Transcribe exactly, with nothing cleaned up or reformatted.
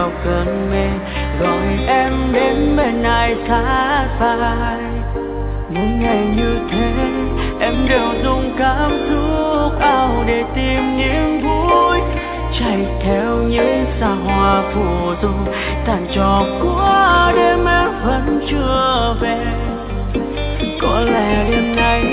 theo cơn mê, gọi em đến bên ai sát vai. Mỗi ngày như thế em đều dùng cảm xúc áo để tìm niềm vui, chạy theo những xa hoa phù du, tàn trò qua đêm em vẫn chưa về. Có lẽ đêm nay